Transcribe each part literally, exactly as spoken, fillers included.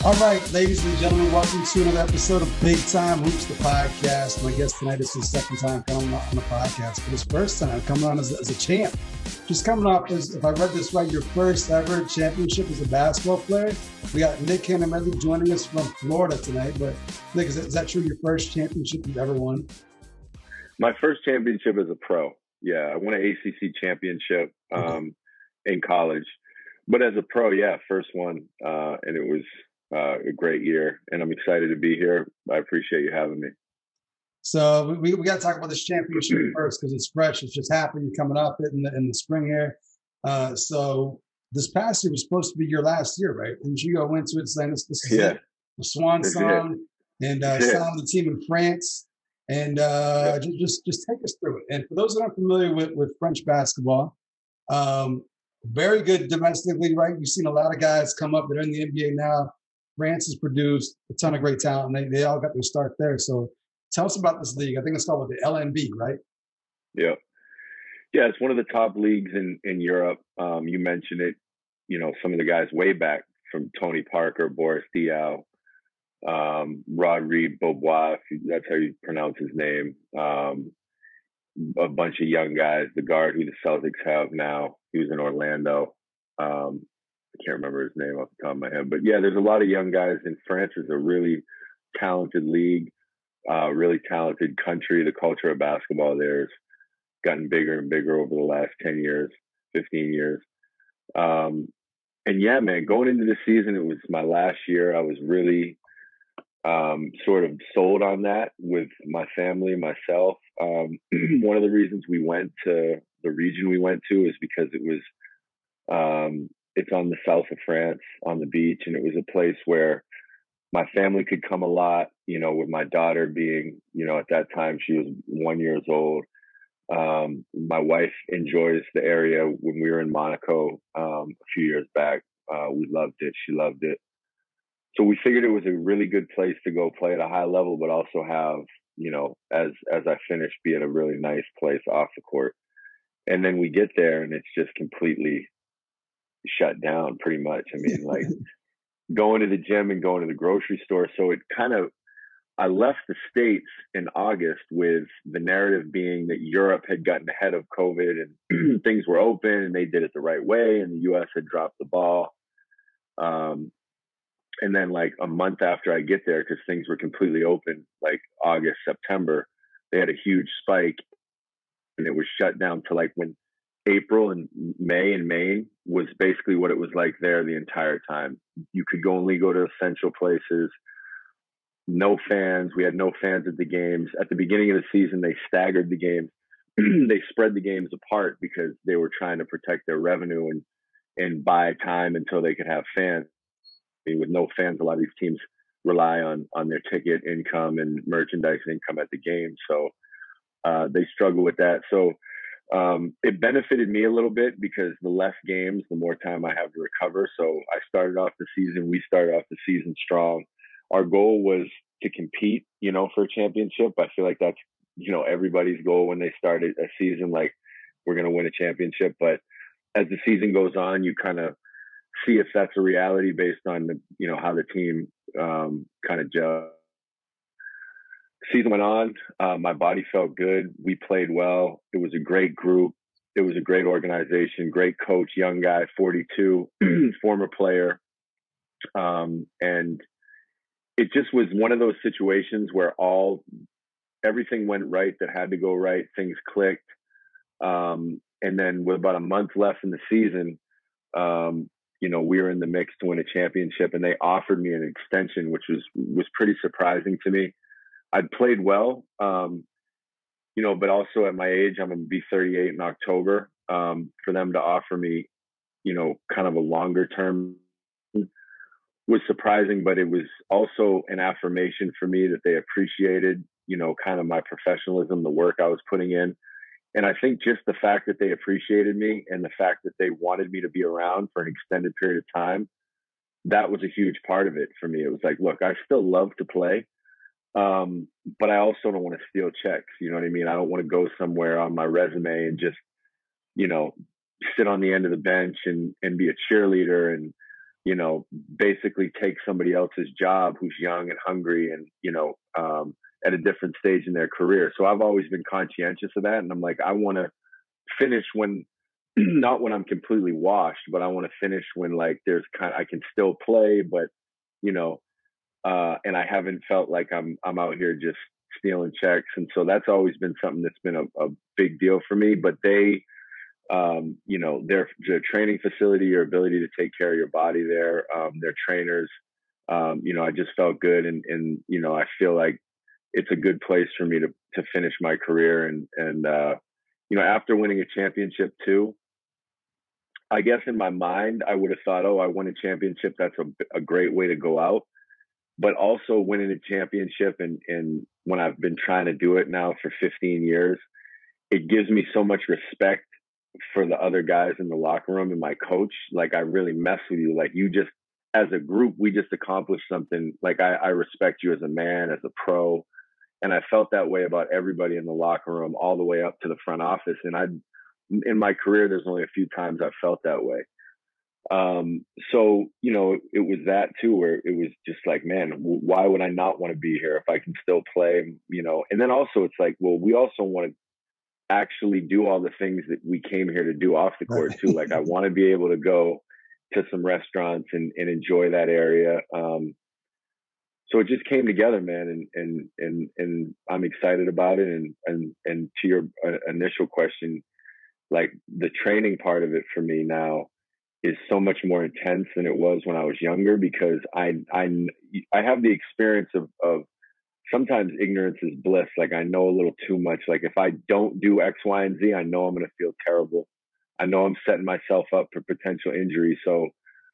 All right, ladies and gentlemen, welcome to another episode of Big Time Hoops, the podcast. My guest tonight is his second time coming on the podcast, but his first time coming on as, as a champ. Just coming off, as, if I read this right, your first ever championship as a basketball player. We got Nick Canamedley joining us from Florida tonight. But Nick, is that, is that true? Your first championship you've ever won? My first championship as a pro. Yeah, I won an A C C championship um, okay. in college, but as a pro, yeah, first one, uh, and it was. Uh, a great year, and I'm excited to be here. I appreciate you having me. So we, we got to talk about this championship first because it's fresh. It's just happened. You're coming up in the, in the spring here. Uh, so this past year was supposed to be your last year, right? Didn't you go into it saying this, this is yeah. it, the swan song, and uh, yeah. signing the team in France? And uh, yeah. just just take us through it. And for those that aren't familiar with, with French basketball, um, very good domestically, right? You've seen a lot of guys come up that are in the N B A now. France has produced a ton of great talent, and they, they all got their start there. So tell us about this league. I think it's called the L N B, right? Yeah. Yeah, it's one of the top leagues in, in Europe. Um, you mentioned it, you know, some of the guys way back from Tony Parker, Boris Diaw, um, Rodrigue Beaubois, that's how you pronounce his name. Um, a bunch of young guys, the guard who the Celtics have now, he was in Orlando. Um, I can't remember his name off the top of my head, but yeah, there's a lot of young guys in France. It's a really talented league, uh, really talented country. The culture of basketball there has gotten bigger and bigger over the last ten years, fifteen years. Um, and yeah, man, going into the season, it was my last year. I was really um, sort of sold on that with my family, myself. Um, one of the reasons we went to the region we went to is because it was, um, it's on the south of France on the beach. And it was a place where my family could come a lot, you know, with my daughter being, you know, at that time she was one years old. Um, my wife enjoys the area. When we were in Monaco um, a few years back, uh, we loved it. She loved it. So we figured it was a really good place to go play at a high level, but also have, you know, as, as I finished, be at a really nice place off the court. And then we get there and it's just completely shut down pretty much. I mean, like going to the gym and going to the grocery store. So it kind of, I left the States in August with the narrative being that Europe had gotten ahead of COVID and things were open and they did it the right way. And the U S had dropped the ball. Um, and then like a month after I get there, because things were completely open, like August, September, they had a huge spike and it was shut down to like when April and May and Maine was basically what it was like there the entire time. You could go only go to essential places, no fans. We had no fans at the games. At the beginning of the season, they staggered the games. They spread the games apart because they were trying to protect their revenue and, and buy time until they could have fans. I mean, with no fans, a lot of these teams rely on, on their ticket income and merchandise income at the game. So uh, they struggle with that. So Um, it benefited me a little bit because the less games, the more time I have to recover. So I started off the season, we started off the season strong. Our goal was to compete, you know, for a championship. I feel like that's, you know, everybody's goal when they start a season, like we're going to win a championship. But as the season goes on, you kind of see if that's a reality based on the, you know, how the team um, kind of judge. Season went on. Uh, my body felt good. We played well. It was a great group. It was a great organization, great coach, young guy, forty-two, former player. Um, and it just was one of those situations where all, everything went right that had to go right. Things clicked. Um, and then with about a month left in the season, um, you know, we were in the mix to win a championship and they offered me an extension, which was, was pretty surprising to me. I'd played well, um, you know, but also at my age, I'm going to be thirty-eight in October. Um, for them to offer me, you know, kind of a longer term was surprising, but it was also an affirmation for me that they appreciated, you know, kind of my professionalism, the work I was putting in. And I think just the fact that they appreciated me and the fact that they wanted me to be around for an extended period of time, that was a huge part of it for me. It was like, look, I still love to play. Um, but I also don't want to steal checks. You know what I mean? I don't want to go somewhere on my resume and just, you know, sit on the end of the bench and, and be a cheerleader. And you know, basically take somebody else's job who's young and hungry and, you know, um, at a different stage in their career. So I've always been conscientious of that. And I'm like, I want to finish when, not when I'm completely washed, but I want to finish when like there's kind of, I can still play, but, you know, uh, and I haven't felt like I'm, I'm out here just stealing checks. And so that's always been something that's been a, a big deal for me. But they, um, you know, their, their training facility, your ability to take care of your body there, um, their trainers, um, you know, I just felt good. And, and, you know, I feel like it's a good place for me to, to finish my career. And, and, uh, you know, after winning a championship too, I guess in my mind, I would have thought, oh, I won a championship. That's a, a great way to go out. But also winning a championship, and, and when I've been trying to do it now for fifteen years, it gives me so much respect for the other guys in the locker room and my coach. Like, I really mess with you. Like, you just, as a group, we just accomplished something. Like, I, I respect you as a man, as a pro. And I felt that way about everybody in the locker room, all the way up to the front office. And I, in my career, there's only a few times I've felt that way. Um, so, you know, it was that too, where it was just like, man, why would I not want to be here if I can still play, you know? And then also it's like, well, we also want to actually do all the things that we came here to do off the court too. Like, I want to be able to go to some restaurants and, and enjoy that area. Um, so it just came together, man. And, and, and, and I'm excited about it. And, and, and to your uh, initial question, like, the training part of it for me now is so much more intense than it was when I was younger, because I, I, I have the experience of, of sometimes ignorance is bliss. Like, I know a little too much. Like, if I don't do X, Y, and Z, I know I'm going to feel terrible. I know I'm setting myself up for potential injury. So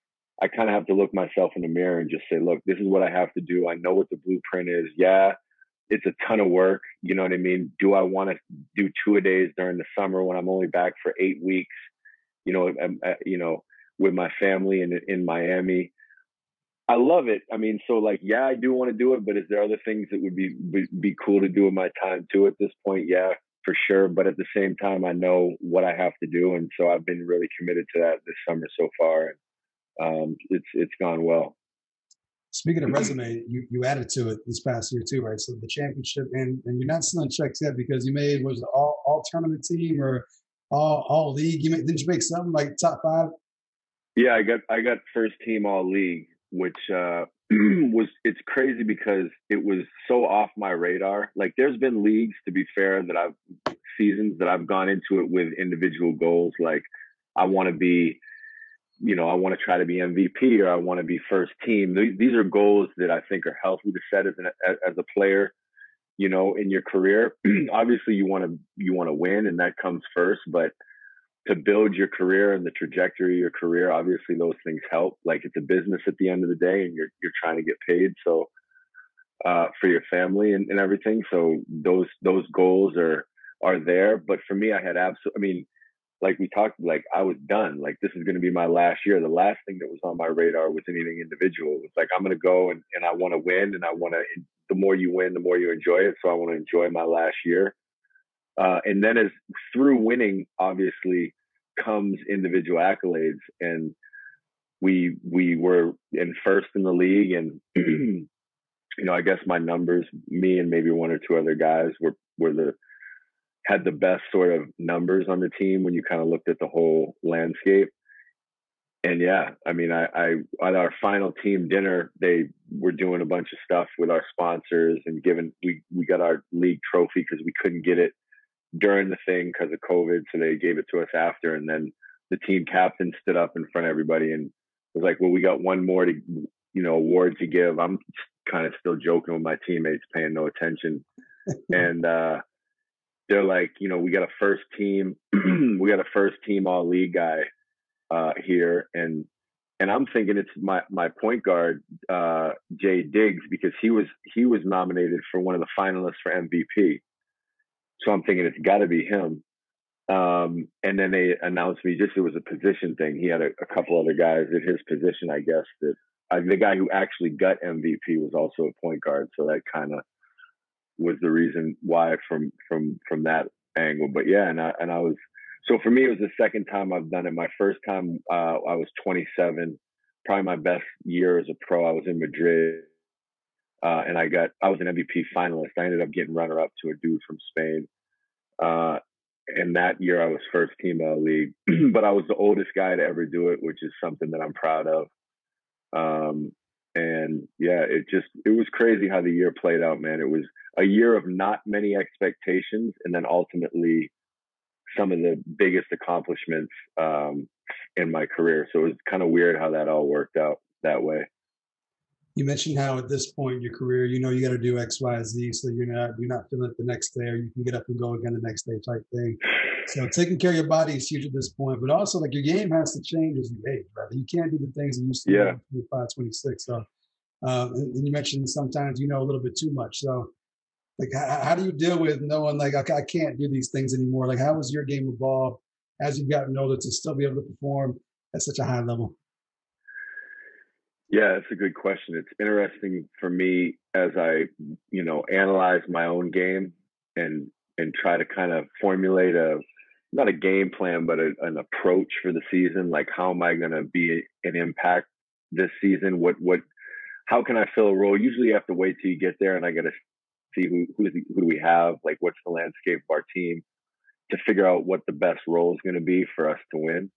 I kind of have to look myself in the mirror and just say, look, this is what I have to do. I know what the blueprint is. Yeah, it's a ton of work. You know what I mean? Do I want to do two a days during the summer when I'm only back for eight weeks, you know, uh, you know, with my family in, in Miami? I love it. I mean, so like, yeah, I do want to do it, but is there other things that would be, be, be cool to do in my time too at this point? Yeah, for sure. But at the same time, I know what I have to do. And so I've been really committed to that this summer so far. And um, it's, it's gone well. Speaking of resume, you, you added to it this past year too, right? So the championship, and, and you're not stealing checks yet because you made, was it all, all tournament team or all, all league? You made, didn't you make something like top five? Yeah, I got, I got first team all league, which uh, was, it's crazy because it was so off my radar. Like, there's been leagues, to be fair, that I've, seasons that I've gone into it with individual goals. Like, I want to be, you know, I want to try to be M V P, or I want to be first team. These are goals that I think are healthy to set as, an, as a player, you know, in your career. Obviously you want to, you want to win, and that comes first, but to build your career and the trajectory of your career, obviously those things help. Like, it's a business at the end of the day, and you're, you're trying to get paid. So, uh, for your family and, and everything. So those, those goals are, are there. But for me, I had absolutely, I mean, like we talked, like, I was done. Like, this is going to be my last year. The last thing that was on my radar was anything individual. It's like, I'm going to go and, and I want to win, and I want to, the more you win, the more you enjoy it. So I want to enjoy my last year. Uh, and then as through winning, obviously, comes individual accolades. And we, we were in first in the league, and, you know, I guess my numbers, me and maybe one or two other guys were, were the, had the best sort of numbers on the team when you kind of looked at the whole landscape. And yeah, I mean, I, I, at our final team dinner, they were doing a bunch of stuff with our sponsors and giving, we, we got our league trophy because we couldn't get it during the thing because of COVID. So they gave it to us after. And then the team captain stood up in front of everybody and was like, well, we got one more to, you know, award to give. I'm kind of still joking with my teammates, paying no attention. And, uh, they're like, you know, we got a first team, we got a first team all league guy uh, here. And, and I'm thinking it's my, my point guard, uh, Jay Diggs, because he was, he was nominated for one of the finalists for M V P. So I'm thinking it's gotta be him. Um, and then they announced me, just, it was a position thing. He had a, a couple other guys at his position, I guess, that uh, the guy who actually got M V P was also a point guard. So that kind of was the reason why from, from, from that angle. But yeah, and I, and I was, so for me, it was the second time I've done it. My first time, uh, I was twenty-seven. probably my best year as a pro. I was in Madrid, uh, and I got I was an M V P finalist. I ended up getting runner up to a dude from Spain. Uh, and that year I was first team L League, but I was the oldest guy to ever do it, which is something that I'm proud of. Um, and yeah, it just, it was crazy how the year played out, man. It was a year of not many expectations, and then ultimately some of the biggest accomplishments um, in my career. So it was kind of weird how that all worked out that way. You mentioned how at this point in your career, you know, you got to do X, Y, Z, so you're not you're not feeling it the next day, or you can get up and go again the next day type thing. So taking care of your body is huge at this point, but also like your game has to change as you age, right? You can't do the things that you used to Yeah. do at twenty-five, twenty-six. So, uh, and, and you mentioned sometimes you know a little bit too much. So, like, how, how do you deal with knowing like okay, I can't do these things anymore? Like, how has your game evolved as you've gotten older to still be able to perform at such a high level? Yeah, that's a good question. It's interesting for me as I, you know, analyze my own game and and try to kind of formulate a not a game plan, but a, an approach for the season. Like, how am I going to be an impact this season? What what? How can I fill a role? Usually, you have to wait till you get there, and I got to see who who, is, who do we have? Like, what's the landscape of our team to figure out what the best role is going to be for us to win.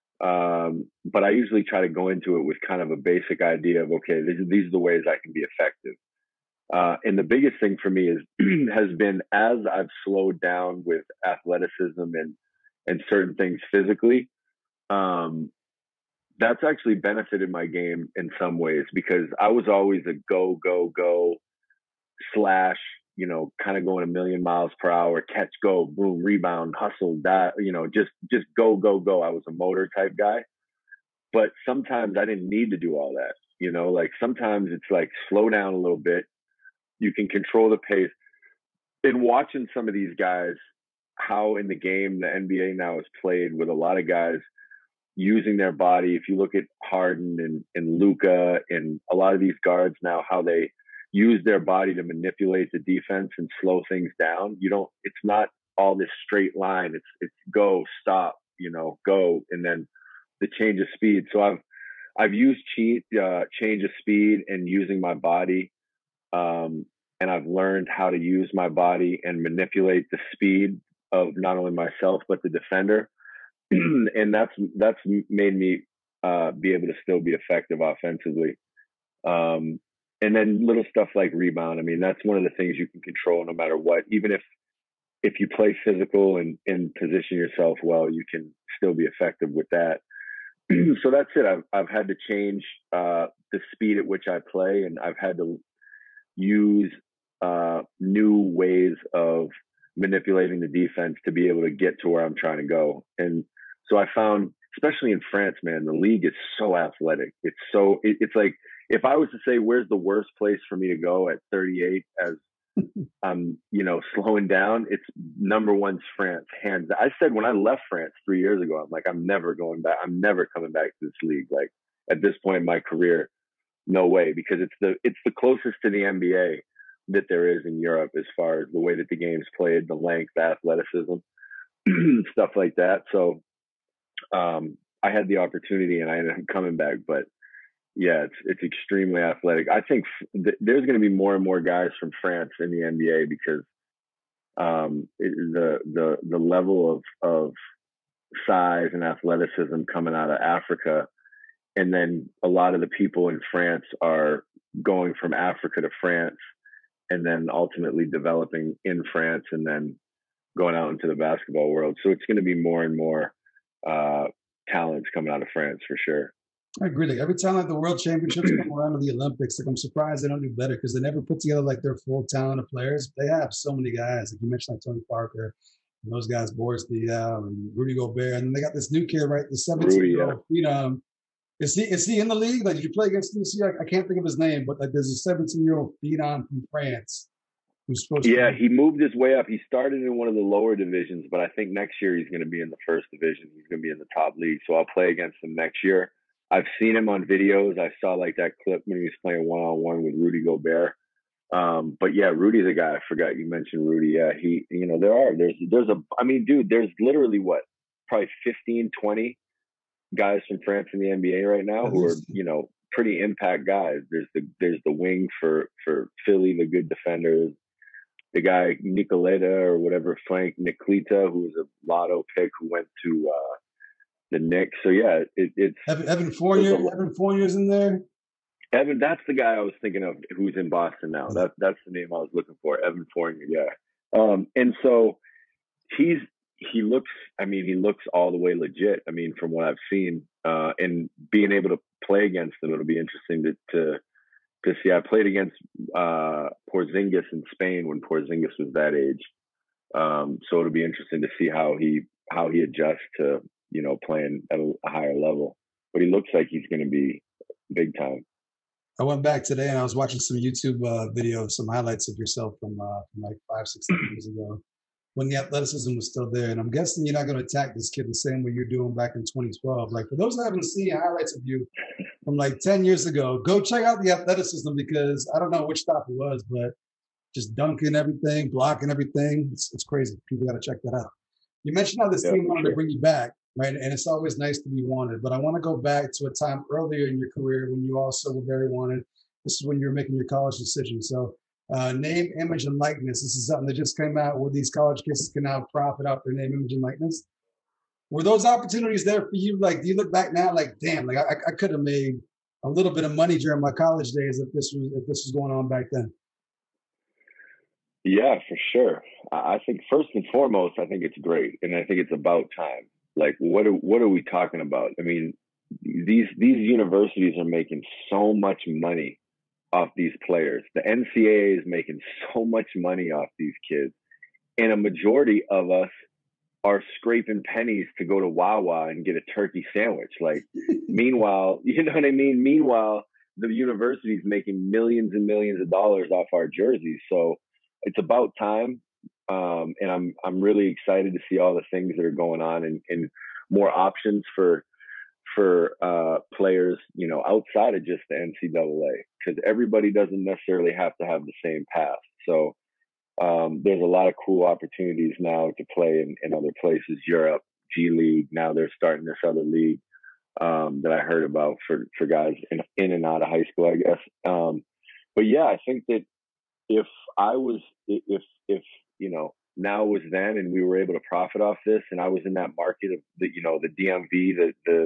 Um, but I usually try to go into it with kind of a basic idea of, okay, these, these are the ways I can be effective. Uh, and the biggest thing for me is has been as I've slowed down with athleticism and and certain things physically, um, that's actually benefited my game in some ways, because I was always a go, go, go slash, you know, kind of going a million miles per hour, catch, go, boom, rebound, hustle, that, you know, just, just go, go, go. I was a motor type guy, but sometimes I didn't need to do all that. You know, like sometimes it's like slow down a little bit. You can control the pace. In watching some of these guys, how in the game, the N B A now is played with a lot of guys using their body. If you look at Harden and, and Luka and a lot of these guards now, how they use their body to manipulate the defense and slow things down. You don't, it's not all this straight line. It's, it's go, stop, you know, go. And then the change of speed. So I've, I've used cheat, uh, change of speed and using my body. Um, and I've learned how to use my body and manipulate the speed of not only myself, but the defender. And that's, that's made me, uh, be able to still be effective offensively. Um, And then little stuff like rebound. I mean, that's one of the things you can control no matter what. Even if if you play physical and, and position yourself well, you can still be effective with that. So that's it. I've I've had to change uh, the speed at which I play, and I've had to use uh, new ways of manipulating the defense to be able to get to where I'm trying to go. And so I found, especially in France, man, the league is so athletic. It's so it, it's like, if I was to say, where's the worst place for me to go at thirty-eight as I'm, you know, slowing down, it's number one's France, hands down. I said when I left France three years ago, I'm like, I'm never going back. I'm never coming back to this league. Like at this point in my career, no way, because it's the it's the closest to the N B A that there is in Europe as far as the way that the game's played, the length, the athleticism, stuff like that. So um, I had the opportunity and I ended up coming back, but yeah, it's it's extremely athletic. I think th- there's going to be more and more guys from France in the N B A because um, it, the the the level of of size and athleticism coming out of Africa, and then a lot of the people in France are going from Africa to France, and then ultimately developing in France, and then going out into the basketball world. So it's going to be more and more uh, talents coming out of France for sure. I agree. Like every time like the World Championships come around to the Olympics, like I'm surprised they don't do better because they never put together like their full talent of players. They have so many guys. Like you mentioned, like Tony Parker, and those guys, Boris Diaw and Rudy Gobert, and then they got this new kid, right? The seventeen-year-old phenom. Is he is he in the league? Like, did you play against him this year? I can't think of his name, but like there's a seventeen-year-old phenom from France who's supposed yeah, to. Yeah, he moved his way up. He started in one of the lower divisions, but I think next year he's going to be in the first division. He's going to be in the top league, so I'll play against him next year. I've seen him on videos. I saw like that clip when he was playing one-on-one with Rudy Gobert. Um, but yeah, Rudy's a guy. I forgot you mentioned Rudy. Yeah, he, you know, there are, there's, there's a, I mean, dude, there's literally what, probably fifteen, twenty guys from France in the N B A right now who are, you know, pretty impact guys. There's the there's the wing for for Philly, the good defenders. The guy Nicoletta or whatever, Frank Nicolita, who was a lotto pick who went to uh, the Knicks. So yeah, it, it's Evan, Evan Fournier. A, Evan Fournier's in there. Evan, that's the guy I was thinking of, who's in Boston now. Yeah. That that's the name I was looking for, Evan Fournier. Yeah, um, and so he's he looks. I mean, he looks all the way legit. I mean, from what I've seen, uh, and being able to play against him, it'll be interesting to. to Because see, I played against uh, Porzingis in Spain when Porzingis was that age, um, so it'll be interesting to see how he how he adjusts to you know playing at a higher level. But he looks like he's going to be big time. I went back today and I was watching some YouTube uh, videos, some highlights of yourself from, uh, from like five, six years ago when the athleticism was still there. And I'm guessing you're not going to attack this kid the same way you're doing back in twenty twelve. Like for those that haven't seen highlights of you from like ten years ago, go check out the athleticism because I don't know which stop it was, but just dunking everything, blocking everything. It's, it's crazy. People got to check that out. You mentioned how this yeah, team wanted sure. to bring you back, right? And it's always nice to be wanted. But I want to go back to a time earlier in your career when you also were very wanted. This is when you were making your college decision. So uh, name, image, and likeness. This is something that just came out where these college kids can now profit off their name, image, and likeness. Were those opportunities there for you? Like, do you look back now like, damn, like I, I could have made a little bit of money during my college days if this was if this was going on back then? Yeah, for sure. I think first and foremost, I think it's great, and I think it's about time. Like, what are, what are we talking about? I mean, these these universities are making so much money off these players. The N C A A is making so much money off these kids, and a majority of us are scraping pennies to go to Wawa and get a turkey sandwich. Like, meanwhile, you know what I mean? Meanwhile, the university's making millions and millions of dollars off our jerseys. So it's about time. Um, and I'm, I'm really excited to see all the things that are going on and, and more options for, for, uh, players, you know, outside of just the N C double A, because everybody doesn't necessarily have to have the same path. So, Um, there's a lot of cool opportunities now to play in, in other places, Europe, G League. Now they're starting this other league um, that I heard about for, for guys in, in and out of high school, I guess. Um, but yeah, I think that if I was, if, if, you know, now was then and we were able to profit off this and I was in that market of the, you know, the D M V, the, the,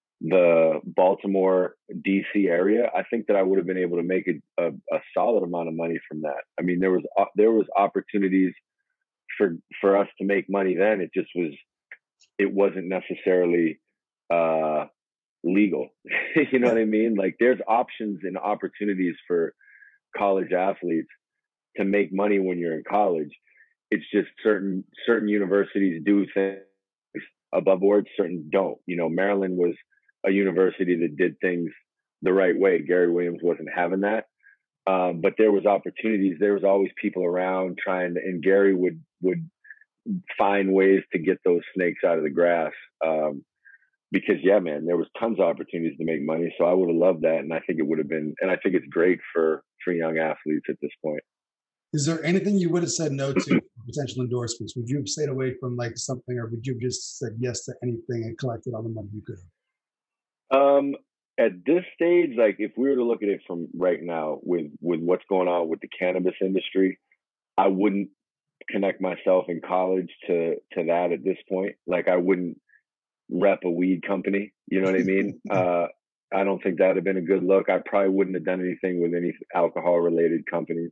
the Baltimore, D C area, I think that I would have been able to make a, a, a solid amount of money from that. I mean, there was, uh, there was opportunities for, for us to make money then. It just was, it wasn't necessarily, uh, legal. You know what I mean? Like there's options and opportunities for college athletes to make money when you're in college. It's just certain, certain universities do things above board, certain don't. You know, Maryland was a university that did things the right way. Gary Williams wasn't having that. Um, but there was opportunities. There was always people around trying to, and Gary would, would find ways to get those snakes out of the grass. Um, because yeah, man, there was tons of opportunities to make money. So I would have loved that. And I think it would have been, and I think it's great for, for young athletes at this point. Is there anything you would have said no to potential endorsements? Would you have stayed away from like something, or would you have just said yes to anything and collected all the money you could have? Um, at this stage, like if we were to look at it from right now with, with what's going on with the cannabis industry, I wouldn't connect myself in college to, to that at this point. Like I wouldn't rep a weed company. You know what I mean? uh, I don't think that would have been a good look. I probably wouldn't have done anything with any alcohol related companies.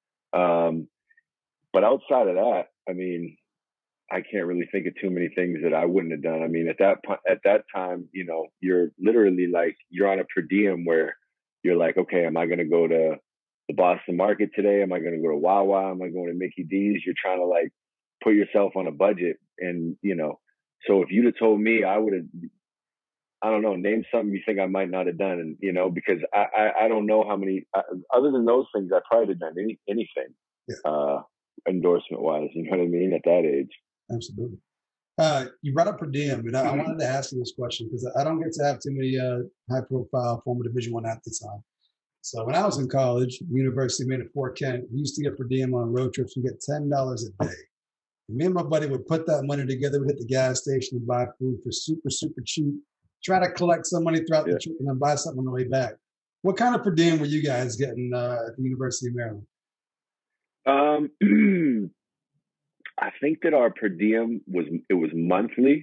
Um, but outside of that, I mean, I can't really think of too many things that I wouldn't have done. I mean, at that at that time, you know, you're literally like, you're on a per diem where you're like, okay, am I going to go to the Boston market today? Am I going to go to Wawa? Am I going to Mickey D's? You're trying to like put yourself on a budget. And, you know, so if you'd have told me, I would have, I don't know, name something you think I might not have done. And, you know, because I, I, I don't know how many, uh, other than those things, I probably have done any, anything, yeah. uh, endorsement wise, you know what I mean? At that age. Absolutely. Uh, you brought up per diem, and I, I wanted to ask you this question because I don't get to have too many uh, high profile former Division One athletes on. So when I was in college, University made it Fort Kent, we used to get per diem on road trips. We get ten dollars a day. And me and my buddy would put that money together, we'd hit the gas station and buy food for super, super cheap. try to collect some money throughout yeah. the trip and then buy something on the way back. What kind of per diem were you guys getting uh, at the University of Maryland? Um, I think that our per diem was it was monthly,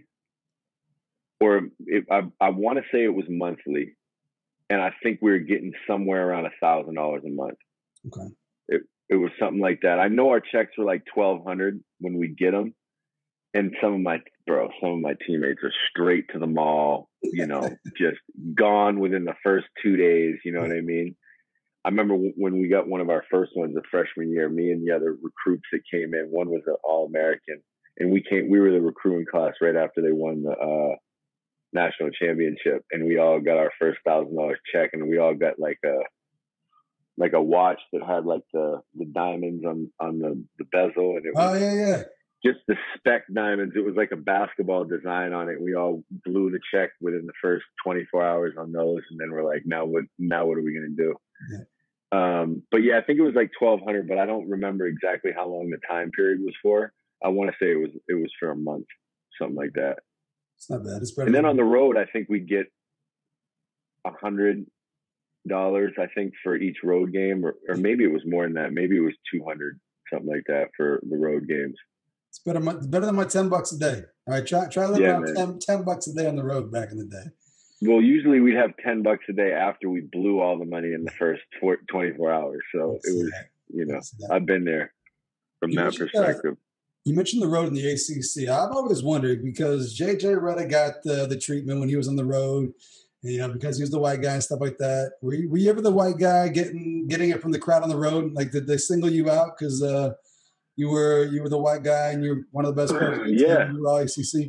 or it, I I want to say it was monthly, and I think we were getting somewhere around a thousand dollars a month. Okay. It it was something like that. I know our checks were like twelve hundred when we get them, and some of my bro, some of my teammates are straight to the mall. You know, just gone within the first two days. You know what I mean? I remember when we got one of our first ones the freshman year, me and the other recruits that came in, one was an All-American, and we came, we were the recruiting class right after they won the uh, national championship, and we all got our first thousand dollars check, and we all got like a like a watch that had like the the diamonds on on the, the bezel, and it was oh yeah yeah just the spec diamonds. It was like a basketball design on it. We all blew the check within the first twenty-four hours on those, and then we're like, now what? Now what are we gonna do? Yeah. Um, but yeah, I think it was like twelve hundred, but I don't remember exactly how long the time period was for. I want to say it was, it was for a month, something like that. It's not bad. It's better. And then on the road, I think we get a hundred dollars, I think, for each road game, or, or maybe it was more than that. Maybe it was two hundred, something like that for the road games. It's better, it's better than my ten bucks a day. All right. Try, try living Yeah, on ten, ten bucks a day on the road back in the day. Well, usually we'd have ten bucks a day after we blew all the money in the first four, twenty-four hours. So it was, you know, I've been there from you that perspective. Uh, you mentioned the road in the A C C. I've always wondered because J J Redick got the, the treatment when he was on the road, you know, because he was the white guy and stuff like that. Were you, were you ever the white guy getting getting it from the crowd on the road? Like, did they single you out because uh, you were you were the white guy and you're one of the best players in yeah. the A C C?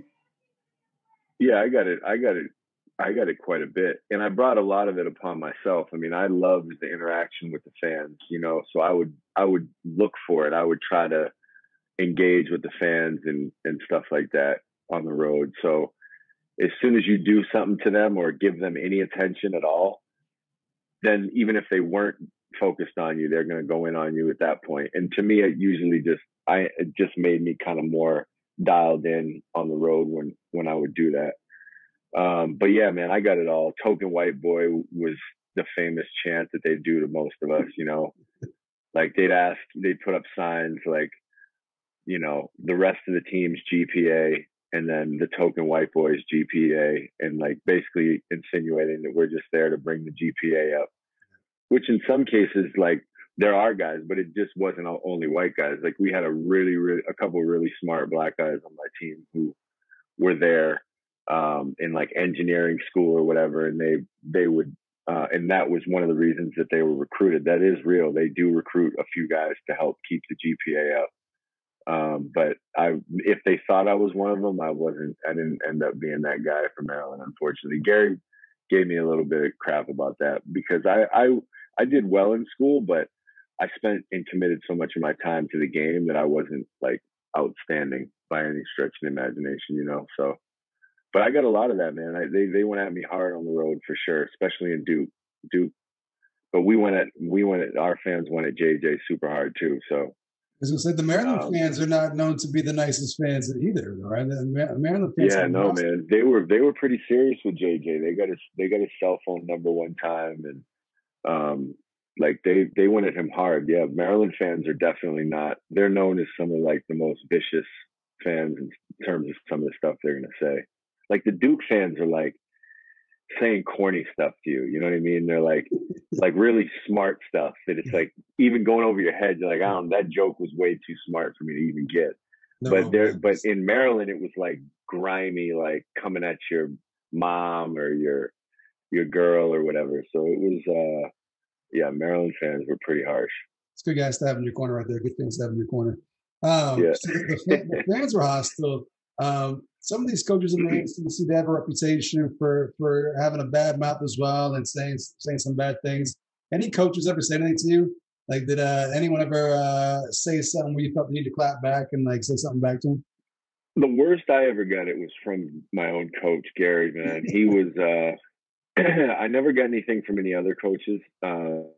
Yeah, I got it. I got it. I got it quite a bit, and I brought a lot of it upon myself. I mean, I loved the interaction with the fans, you know, so I would, I would look for it. I would try to engage with the fans and, and stuff like that on the road. So as soon as you do something to them or give them any attention at all, then even if they weren't focused on you, they're going to go in on you at that point. And to me, it usually just, I, it just made me kind of more dialed in on the road when, when I would do that. Um, but yeah, man, I got it all. Token white boy was the famous chant that they do to most of us, you know, like they'd ask, they'd put up signs like, you know, the rest of the team's G P A and then the token white boy's G P A, and like basically insinuating that we're just there to bring the G P A up, which in some cases, like there are guys, but it just wasn't only white guys. Like we had a really, really, a couple of really smart black guys on my team who were there um, in like engineering school or whatever. And they, they would, uh, and that was one of the reasons that they were recruited. That is real. They do recruit a few guys to help keep the G P A up. Um, but I, if they thought I was one of them, I wasn't, I didn't end up being that guy for Maryland, unfortunately. Gary gave me a little bit of crap about that because I, I, I did well in school, but I spent and committed so much of my time to the game that I wasn't like outstanding by any stretch of the imagination, you know? So, but I got a lot of that, man. I, they, they went at me hard on the road for sure, especially in Duke, Duke. But we went at, we went at, our fans went at J J super hard too. So, I was going to say, the Maryland um, fans are not known to be the nicest fans either, right? The Maryland fans. Yeah, no, awesome. man. They were they were pretty serious with J J. They got his they got his cell phone number one time, and um, like they they went at him hard. Yeah, Maryland fans are definitely not. They're known as some of like the most vicious fans in terms of some of the stuff they're going to say. Like the Duke fans are like saying corny stuff to you. You know what I mean? They're like, like really smart stuff that it's like even going over your head. You're like, I don't know, that joke was way too smart for me to even get. No, but there, man. But in Maryland, it was like grimy, like coming at your mom or your, your girl or whatever. So it was, uh, yeah, Maryland fans were pretty harsh. It's good guys to have in your corner right there. Good fans to have in your corner. Um, yeah. So the, the fans were hostile. Um, some of these coaches in the A C C, they have a reputation for, for having a bad mouth as well and saying saying some bad things. Any coaches ever say anything to you? Like, did uh, anyone ever uh, say something where you felt the need to clap back and like say something back to them? The worst I ever got it was from my own coach, Gary. Man, he was. Uh, I never got anything from any other coaches, uh,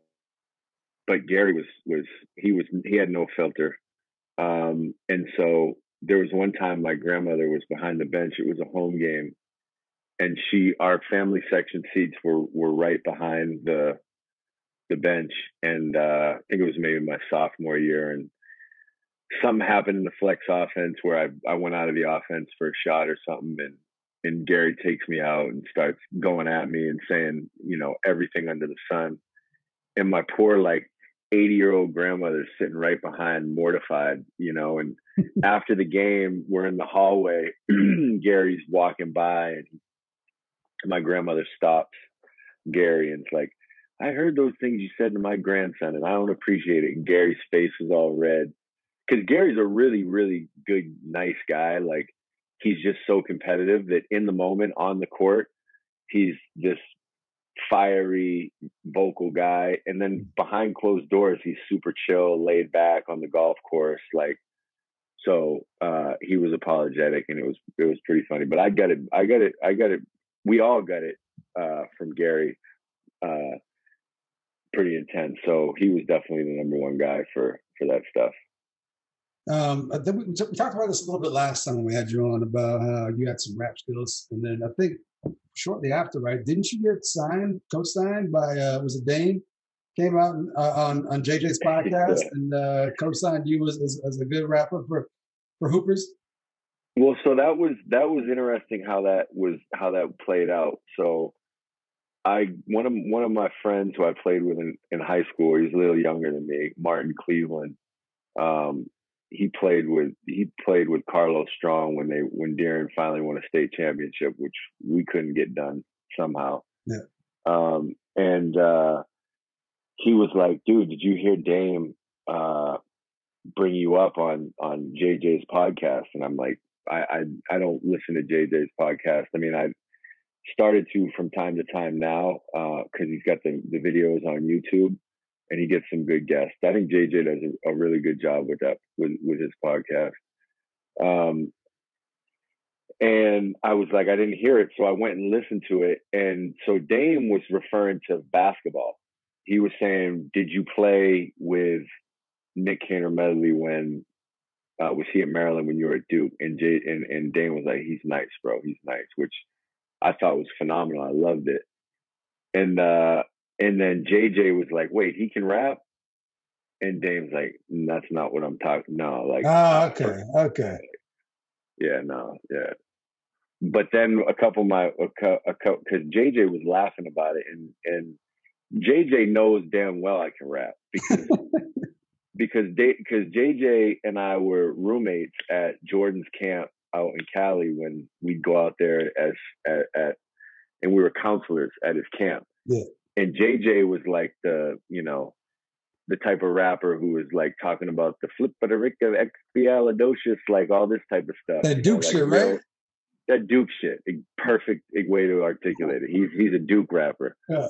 but Gary was was he was he had no filter, um, and so. There was one time my grandmother was behind the bench. It was a home game. and she, our family section seats were were right behind the the bench, and uh, I think it was maybe my sophomore year, and something happened in the flex offense where I I went out of the offense for a shot or something, and and Gary takes me out and starts going at me and saying, you know, everything under the sun, and my poor like eighty year old grandmother sitting right behind, mortified, you know. And after the game, we're in the hallway. Gary's walking by, and my grandmother stops Gary and it's like, I heard those things you said to my grandson, and I don't appreciate it. And Gary's face was all red because Gary's a really, really good, nice guy. Like, he's just so competitive that in the moment on the court, he's this fiery, vocal guy, and then behind closed doors, he's super chill, laid back on the golf course. Like, so uh, he was apologetic, and it was it was pretty funny. But I got it, I got it, I got it. We all got it uh, from Gary. Uh, pretty intense. So he was definitely the number one guy for for that stuff. Um, then we, we talked about this a little bit last time when we had you on about how you had some rap skills, and then I think shortly after, right? Didn't you get signed, co-signed by uh, was it Dame? Came out uh, on on J J's podcast yeah. and uh, co-signed you as, as as a good rapper for for Hoopers. Well, so that was that was interesting how that was how that played out. So I one of one of my friends who I played with in, in high school, he's a little younger than me, Martin Cleveland. Um, he played with he played with Carlos Strong when they when Deeren finally won a state championship, which we couldn't get done somehow. Yeah. Um, and uh, he was like, "Dude, did you hear Dame uh, bring you up on on J J's podcast?" And I'm like, I, I I don't listen to J J's podcast. I mean, I started to from time to time now because uh, he's got the, the videos on YouTube and he gets some good guests. I think J J does a, a really good job with that with with his podcast. Um, and I was like, I didn't hear it, so I went and listened to it. And so Dame was referring to basketball. He was saying, "Did you play with Nick Cantor-Medley when?" Uh, was he at Maryland when you were at Duke? And Jay and, and Dame was like, "He's nice, bro. He's nice," which I thought was phenomenal. I loved it. And uh, and then J J was like, "Wait, he can rap?" And Dame's like, "That's not what I'm talking. No, like." Oh, okay, okay. Yeah, no, yeah. But then a couple of my, a couple, because J J was laughing about it, and and J J knows damn well I can rap because. Because because J J and I were roommates at Jordan's camp out in Cali when we'd go out there as at, at and we were counselors at his camp. Yeah. And J J was like the, you know, the type of rapper who was like talking about the Flippadarica Expialidocious, like all this type of stuff. That Duke know, like shit, real, right? That Duke shit. A perfect way to articulate it. He's he's a Duke rapper. Yeah.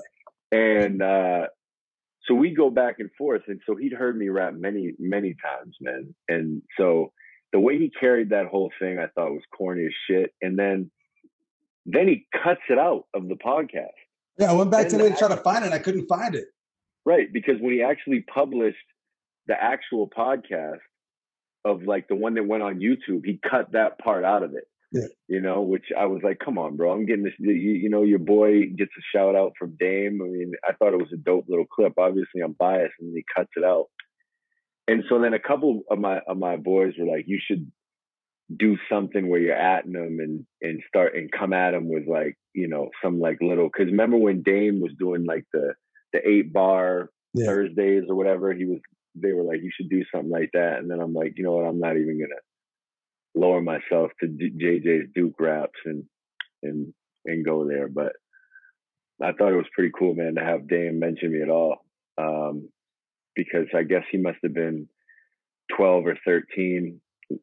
And uh so we go back and forth. And so he'd heard me rap many, many times, man. And so the way he carried that whole thing, I thought was corny as shit. And then, then he cuts it out of the podcast. Yeah. I went back today to try to find it. I couldn't find it. Right. Because when he actually published the actual podcast of like the one that went on YouTube, he cut that part out of it. Yeah. You know, which I was like, come on, bro. I'm getting this. You, you know, your boy gets a shout out from Dame. I mean, I thought it was a dope little clip. Obviously, I'm biased, and he cuts it out. And so then a couple of my of my boys were like, you should do something where you're atting them and and start and come at them with like, you know, some like little. Because remember when Dame was doing like the the eight bar yeah. Thursdays or whatever, he was. They were like, you should do something like that. And then I'm like, you know what? I'm not even gonna lower myself to J J's Duke raps and and and go there, but I thought it was pretty cool, man, to have Dame mention me at all, um, because I guess he must have been twelve or thirteen,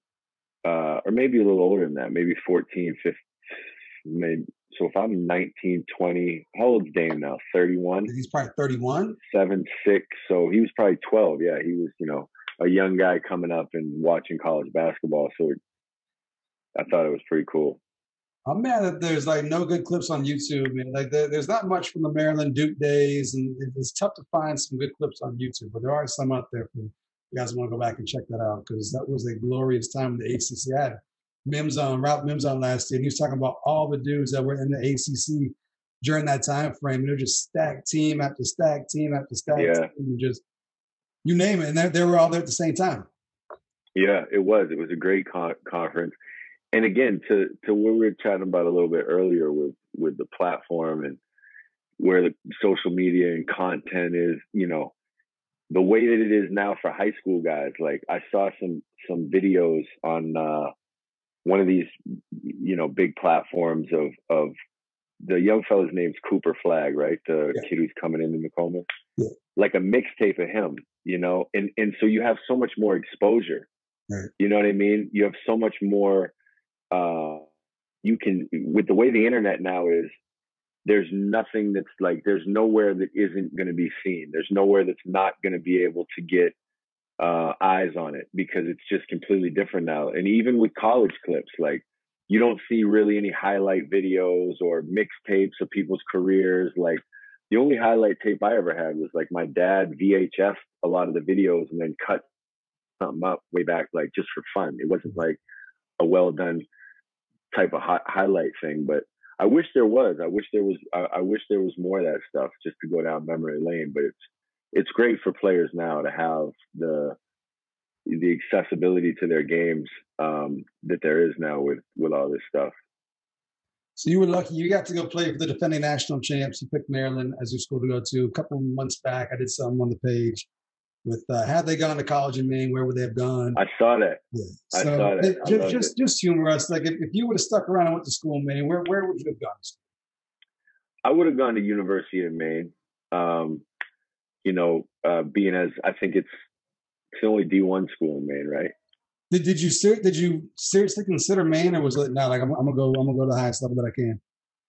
uh, or maybe a little older than that, maybe fourteen, fifteen. Maybe. So if I'm nineteen, twenty, how old's Dame now? thirty-one? He's probably thirty-one. Seven, six. So he was probably twelve. Yeah, he was, you know, a young guy coming up and watching college basketball. So it, I thought it was pretty cool. I'm mad that there's like no good clips on YouTube, man. Like there, there's not much from the Maryland Duke days, and it's tough to find some good clips on YouTube. But there are some out there for you guys want to go back and check that out because that was a glorious time in the A C C. I had Mims on Ralph Mims on last year, and he was talking about all the dudes that were in the A C C during that time frame. And they're just stacked team after stacked team after stacked Yeah. team, and just you name it, and they, they were all there at the same time. Yeah, it was. It was a great con- conference. And again, to to what we were chatting about a little bit earlier with with the platform and where the social media and content is, you know, the way that it is now for high school guys. Like I saw some some videos on uh, one of these, you know, big platforms of of the young fella's name's Cooper Flag, right? The Yeah. kid who's coming into Nokomis. Yeah. Like a mixtape of him, you know, and and so you have so much more exposure. Right. You know what I mean? You have so much more. Uh, you can, with the way the internet now is, there's nothing that's like, there's nowhere that isn't going to be seen. There's nowhere that's not going to be able to get uh, eyes on it, because it's just completely different now. And even with college clips, like you don't see really any highlight videos or mixtapes of people's careers. Like the only highlight tape I ever had was like my dad V H S a lot of the videos and then cut something up way back, like just for fun. It wasn't like a well done type of hi- highlight thing, but I wish there was. I wish there was. I, I wish there was more of that stuff, just to go down memory lane. But it's it's great for players now to have the the accessibility to their games um, that there is now with with all this stuff. So you were lucky. You got to go play for the defending national champs. You picked Maryland as your school to go to. A couple of months back, I did something on the page with uh, had they gone to college in Maine, where would they have gone? I saw that. Yeah. I So saw that. it, I just just, it. just humor us. Like if, if you would have stuck around and went to school in Maine, where where would you have gone to school? I would have gone to University of Maine. Um, you know, uh, being as I think it's it's the only D one school in Maine, right? Did did you ser- did you seriously consider Maine, or was it not like I'm, I'm gonna go I'm gonna go to the highest level that I can?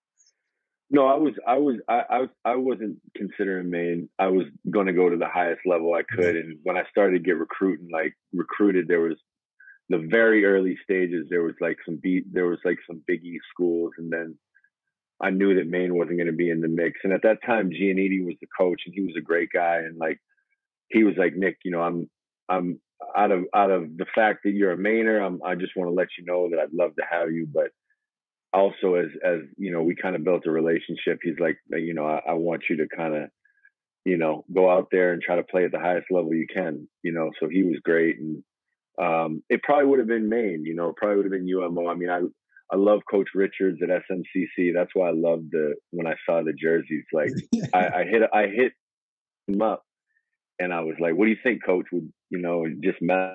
No, I was, I was, I, I was, I wasn't considering Maine. I was going to go to the highest level I could. And when I started to get recruiting, like recruited, there was the very early stages. There was like some beat, there was like some Big East schools, and then I knew that Maine wasn't going to be in the mix. And at that time, Giannetti was the coach, and he was a great guy. And like he was like, Nick, you know, I'm, I'm out of out of the fact that you're a Mainer, I'm, I just want to let you know that I'd love to have you, but also as as you know, we kind of built a relationship. He's like, you know, I, I want you to kind of, you know, go out there and try to play at the highest level you can, you know. So he was great, and um, it probably would have been Maine, you know, it probably would have been U M O. I mean, I I love Coach Richards at S M C C. That's why I loved the when I saw the jerseys. Like I, I hit I hit him up, and I was like, "What do you think, Coach?" Would you know, and just met.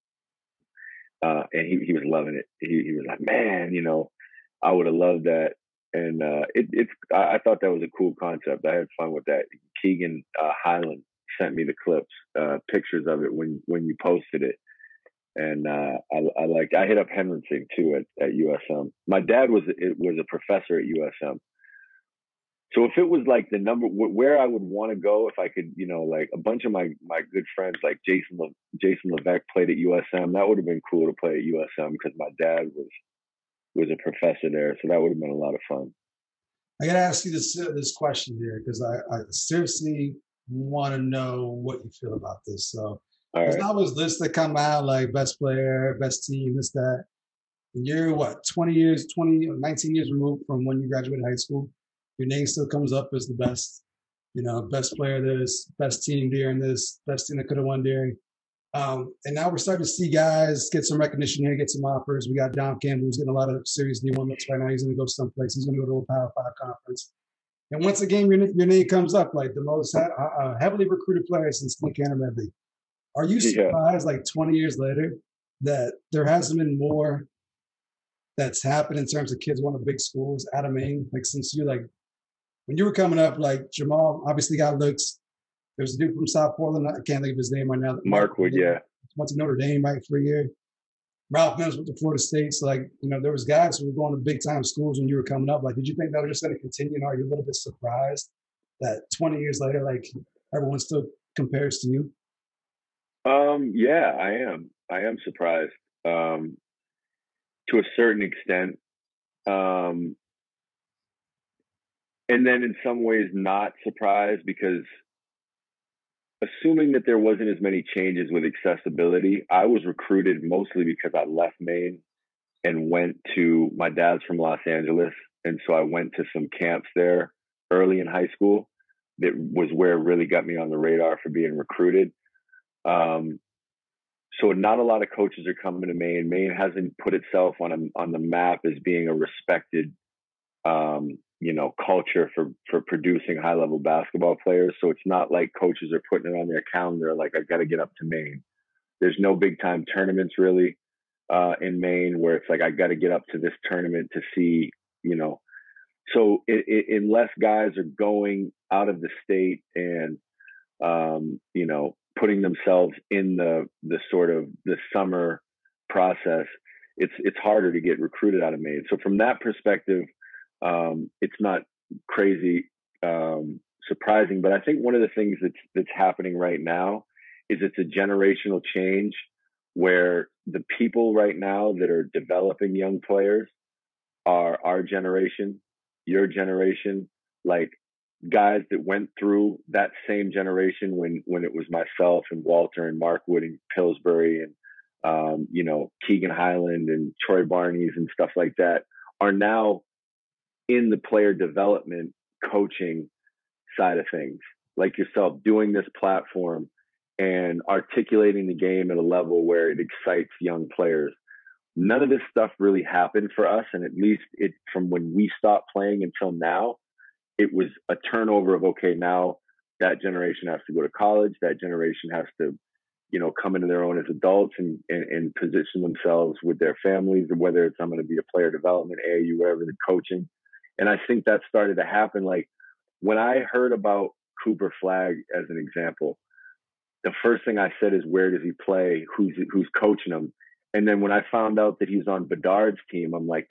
Uh, and he he was loving it. He he was like, "Man, you know, I would have loved that." And uh, it, it's, I, I thought that was a cool concept. I had fun with that. Keegan uh, Highland sent me the clips, uh, pictures of it when, when you posted it. And uh, I, I like, I hit up Henry too at, at U S M. My dad was, it was a professor at U S M. So if it was like the number, where I would want to go, if I could, you know, like a bunch of my, my good friends, like Jason, Le, Jason Levesque played at U S M. That would have been cool to play at U S M because my dad was, was a professor there, so that would have been a lot of fun. I gotta ask you this uh, this question here because I, I seriously want to know what you feel about this. So All there's right. always lists that come out like best player, best team, this, that. And you're what, twenty years, twenty, nineteen years removed from when you graduated high school. Your name still comes up as the best, you know, best player this, best team during this, best team that could have won during. Um, and now we're starting to see guys get some recognition here, get some offers. We got Dom Campbell, who's getting a lot of serious D one looks right now. He's going to go someplace. He's going to go to a Power Five conference. And once again, your, your name comes up, like the most uh, uh, heavily recruited player since Nick Medley. Are you surprised, yeah. like twenty years later, that there hasn't been more that's happened in terms of kids going to big schools out of Maine? Like since you like, when you were coming up, like Jamal obviously got looks. There's a dude from South Portland. I can't think of his name right now. Mark Wood, yeah. Went to Notre Dame right for a year. Ralph Mims went to Florida State. So, like, you know, there was guys who were going to big-time schools when you were coming up. Like, did you think that was just going to continue? And are you a little bit surprised that twenty years later, like, everyone still compares to you? Um, yeah, I am. I am surprised um, to a certain extent. Um, and then in some ways not surprised because assuming that there wasn't as many changes with accessibility, I was recruited mostly because I left Maine and went to, my dad's from Los Angeles. And so I went to some camps there early in high school. That was where it really got me on the radar for being recruited. Um, so not a lot of coaches are coming to Maine. Maine hasn't put itself on a, on the map as being a respected, um, you know, culture for, for producing high level basketball players. So it's not like coaches are putting it on their calendar. Like, I got to get up to Maine. There's no big time tournaments really, uh, in Maine where it's like, I got to get up to this tournament to see, you know, so it, it, unless guys are going out of the state and, um, you know, putting themselves in the, the sort of the summer process, it's, it's harder to get recruited out of Maine. So from that perspective, um, it's not crazy, um, surprising, but I think one of the things that's, that's happening right now is it's a generational change where the people right now that are developing young players are our generation, your generation, like guys that went through that same generation when, when it was myself and Walter and Mark Wood and Pillsbury and, um, you know, Keegan Highland and Troy Barneys and stuff like that, are now in the player development coaching side of things, like yourself, doing this platform and articulating the game at a level where it excites young players. None of this stuff really happened for us. And at least it, from when we stopped playing until now, it was a turnover of, okay, now that generation has to go to college. That generation has to, you know, come into their own as adults and, and, and position themselves with their families, or whether it's, I'm going to be a player development, A A U, wherever, the coaching. And I think that started to happen. Like when I heard about Cooper Flagg as an example, the first thing I said is, where does he play? Who's, who's coaching him? And then when I found out that he's on Bedard's team, I'm like,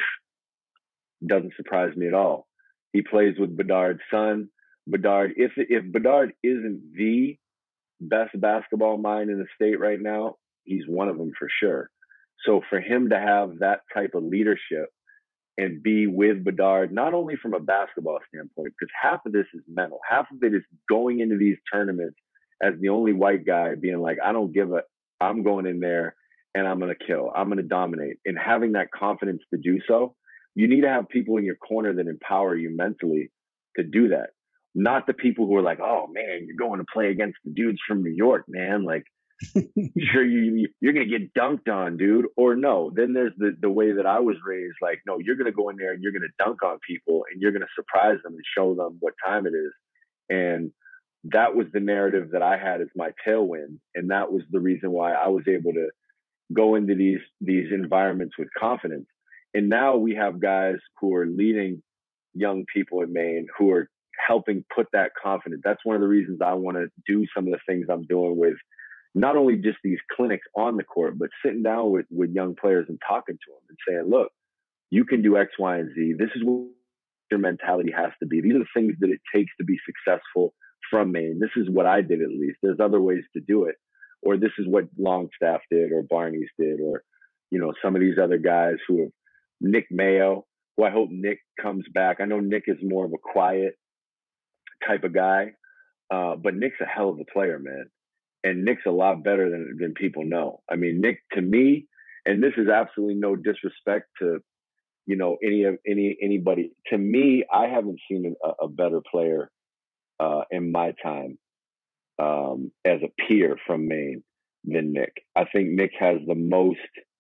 doesn't surprise me at all. He plays with Bedard's son. Bedard, if if Bedard isn't the best basketball mind in the state right now, he's one of them for sure. So for him to have that type of leadership and be with Bedard, not only from a basketball standpoint, because half of this is mental, half of it is going into these tournaments as the only white guy being like, I don't give a, I'm going in there and I'm going to kill, I'm going to dominate. And having that confidence to do so, you need to have people in your corner that empower you mentally to do that. Not the people who are like, oh man, you're going to play against the dudes from New York, man. Like, sure, you, you're going to get dunked on, dude. Or no, then there's the, the way that I was raised. Like, no, you're going to go in there and you're going to dunk on people and you're going to surprise them and show them what time it is. And that was the narrative that I had as my tailwind. And that was the reason why I was able to go into these, these environments with confidence. And now we have guys who are leading young people in Maine who are helping put that confidence. That's one of the reasons I want to do some of the things I'm doing with not only just these clinics on the court, but sitting down with, with young players and talking to them and saying, look, you can do X, Y, and Z. This is what your mentality has to be. These are the things that it takes to be successful from Maine. This is what I did, at least. There's other ways to do it. Or this is what Longstaff did, or Barneys did, or, you know, some of these other guys who have, Nick Mayo, who I hope Nick comes back. I know Nick is more of a quiet type of guy, uh, but Nick's a hell of a player, man. And Nick's a lot better than, than people know. I mean, Nick, to me, and this is absolutely no disrespect to, you know, any of any anybody. To me, I haven't seen a, a better player uh, in my time um, as a peer from Maine than Nick. I think Nick has the most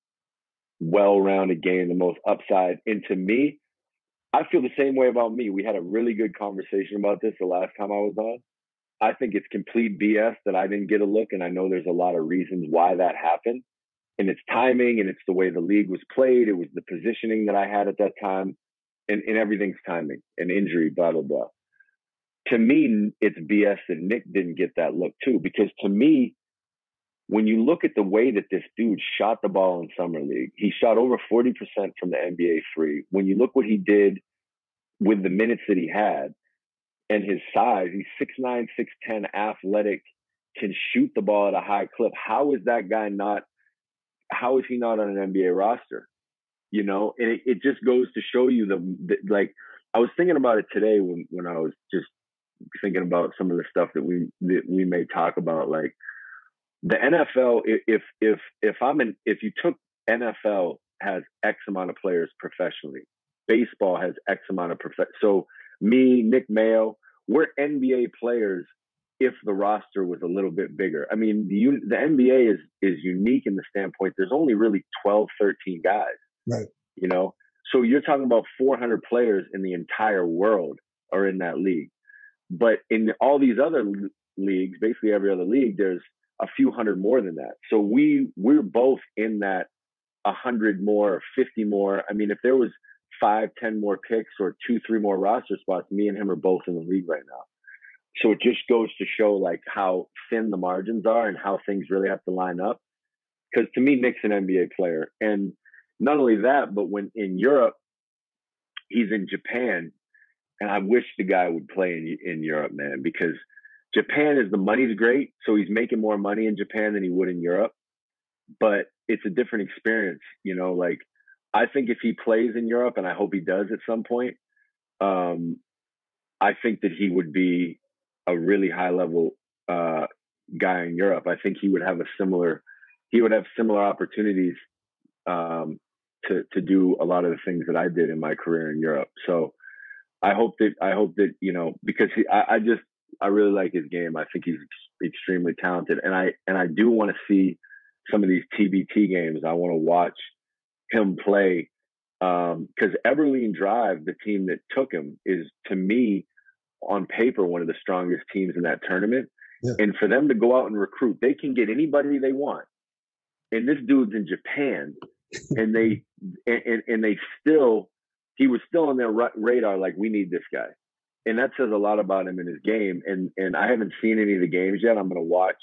well-rounded game, the most upside. And to me, I feel the same way about me. We had a really good conversation about this the last time I was on. I think it's complete B S that I didn't get a look, and I know there's a lot of reasons why that happened. And it's timing, and it's the way the league was played. It was the positioning that I had at that time, and, and everything's timing and injury, blah, blah, blah. To me, it's B S that Nick didn't get that look too, because to me, when you look at the way that this dude shot the ball in Summer League, he shot over forty percent from the N B A free. When you look what he did with the minutes that he had and his size, he's six nine, six ten, athletic, can shoot the ball at a high clip. How is that guy not, how is he not on an N B A roster? You know, and it, it just goes to show you the, the, like, I was thinking about it today when, when I was just thinking about some of the stuff that we, that we may talk about, like, the N F L, if if if I'm in, if you took N F L has X amount of players professionally. Baseball has X amount of prof. So me, Nick Mayo, we're N B A players if the roster was a little bit bigger. I mean, the, the N B A is is unique in the standpoint there's only really twelve, thirteen guys. Right. You know? So you're talking about four hundred players in the entire world are in that league. But in all these other leagues, basically every other league, there's a few hundred more than that. So we, we're both in that one hundred more, fifty more. I mean, if there was five, ten more picks or two, three more roster spots, me and him are both in the league right now. So it just goes to show like how thin the margins are and how things really have to line up. Because to me, Nick's an N B A player. And not only that, but when in Europe, he's in Japan. And I wish the guy would play in, in Europe, man, because Japan is the money's great. So he's making more money in Japan than he would in Europe. But it's a different experience, you know, like I think if he plays in Europe, and I hope he does at some point, um, I think that he would be a really high level uh, guy in Europe. I think he would have a similar, he would have similar opportunities um, to to do a lot of the things that I did in my career in Europe. So I hope that I hope that you know because he, I, I just I really like his game. I think he's ex- extremely talented, and I and I do want to see some of these T B T games. I want to watch him play because um, Eberlein Drive, the team that took him, is to me on paper one of the strongest teams in that tournament. Yeah. And for them to go out and recruit, they can get anybody they want. And this dude's in Japan, and they and, and they still he was still on their radar. Like, we need this guy, and that says a lot about him and his game. And and I haven't seen any of the games yet. I'm going to watch.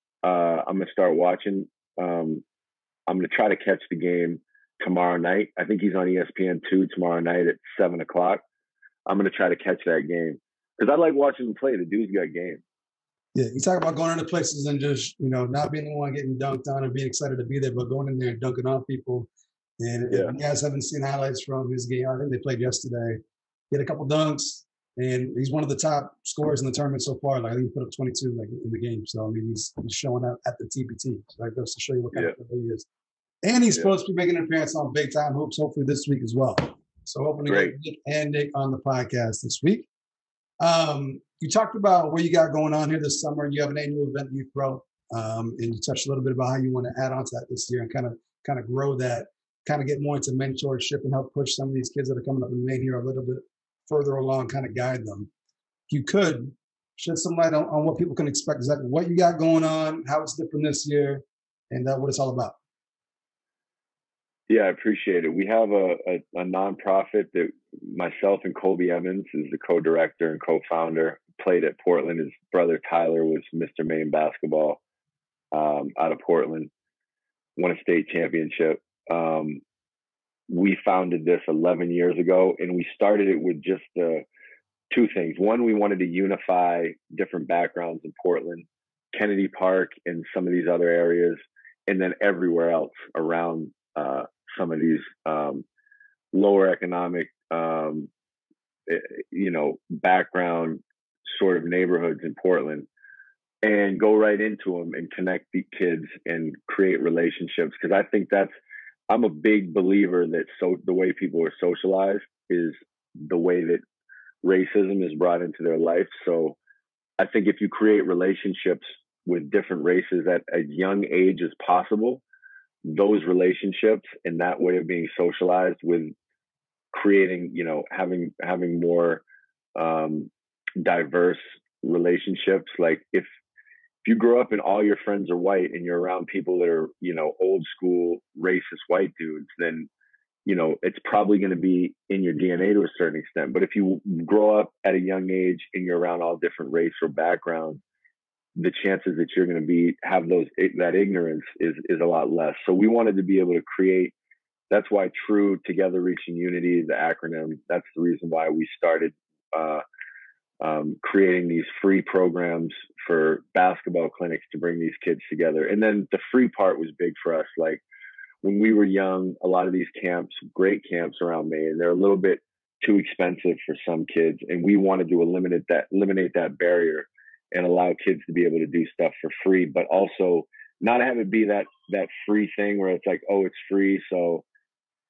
Uh, I'm going to start watching. Um, I'm going to try to catch the game tomorrow night. I think he's on E S P N two tomorrow night at seven o'clock. I'm going to try to catch that game because I like watching him play. The dude's got game. Yeah, you talk about going into places and just, you know, not being the one getting dunked on and being excited to be there, but going in there and dunking on people. And yeah. If you guys haven't seen highlights from his game, I think they played yesterday. He had a couple dunks, and he's one of the top scorers in the tournament so far. Like, I think he put up twenty-two like in the game. So I mean, he's, he's showing up at the T B T. So that goes to show you what kind yeah. of player he is. And he's yeah. supposed to be making an appearance on Big Time Hoops, hopefully this week as well. So hoping to get Nick and Nick on the podcast this week. Um, you talked about what you got going on here this summer, and you have an annual event you throw. Um, and you touched a little bit about how you want to add on to that this year and kind of kind of grow that, kind of get more into mentorship and help push some of these kids that are coming up in Maine here a little bit further along, kind of guide them. If you could shed some light on, on what people can expect, exactly what you got going on, how it's different this year, and uh, what it's all about. Yeah, I appreciate it. We have a, a, a nonprofit that myself and Colby Evans is the co-director and co-founder, played at Portland. His brother Tyler was Mister Maine basketball um, out of Portland, won a state championship. Um, we founded this eleven years ago, and we started it with just uh, two things. One, we wanted to unify different backgrounds in Portland, Kennedy Park, and some of these other areas, and then everywhere else around uh, some of these um, lower economic, um, you know, background sort of neighborhoods in Portland, and go right into them and connect the kids and create relationships. Because I think that's, I'm a big believer that so the way people are socialized is the way that racism is brought into their life. So I think if you create relationships with different races at a young age as possible, those relationships and that way of being socialized with creating, you know, having, having more um, diverse relationships. Like if, if you grow up and all your friends are white and you're around people that are, you know, old school racist white dudes, then, you know, it's probably going to be in your D N A to a certain extent. But if you grow up at a young age and you're around all different race or backgrounds, the chances that you're going to be, have those, that ignorance is, is a lot less. So we wanted to be able to create, that's why TRUE, Together Reaching Unity, the acronym, that's the reason why we started, uh, Um, creating these free programs for basketball clinics to bring these kids together. And then the free part was big for us. Like when we were young, a lot of these camps, great camps around Maine, they're a little bit too expensive for some kids. And we wanted to eliminate that, eliminate that barrier and allow kids to be able to do stuff for free, but also not have it be that, that free thing where it's like, oh, it's free, so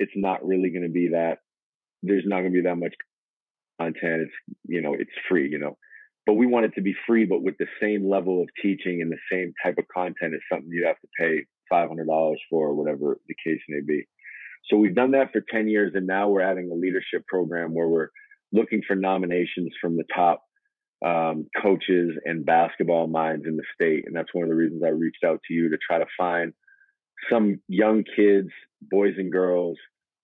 it's not really going to be that, there's not going to be that much content. It's, you know, it's free, you know, but we want it to be free, but with the same level of teaching and the same type of content as something you have to pay five hundred dollars for, or whatever the case may be. So we've done that for ten years. And now we're adding a leadership program where we're looking for nominations from the top um, coaches and basketball minds in the state. And that's one of the reasons I reached out to you, to try to find some young kids, boys and girls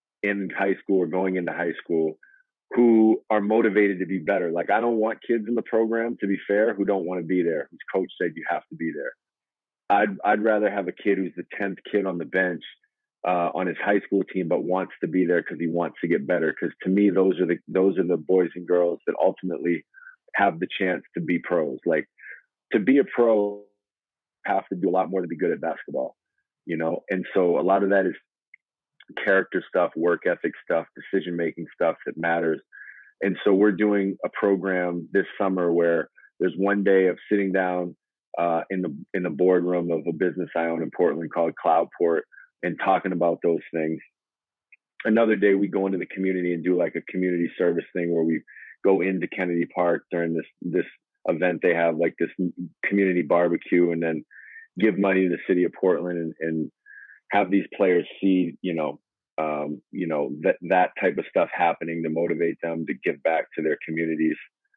in high school or going into high school, who are motivated to be better. Like, I don't want kids in the program, to be fair, who don't want to be there, whose coach said you have to be there. I'd, I'd rather have a kid who's the tenth kid on the bench uh, on his high school team, but wants to be there because he wants to get better. Because to me, those are the, those are the boys and girls that ultimately have the chance to be pros. Like, to be a pro, you have to do a lot more to be good at basketball, you know? And so a lot of that is character stuff, work ethic stuff, decision-making stuff that matters. And so we're doing a program this summer where there's one day of sitting down uh, in the in the boardroom of a business I own in Portland called Cloudport and talking about those things. Another day we go into the community and do like a community service thing where we go into Kennedy Park during this this event they have, like this community barbecue, and then give money to the city of Portland and, and have these players see, you know, um, you know, that, that type of stuff happening to motivate them to give back to their communities.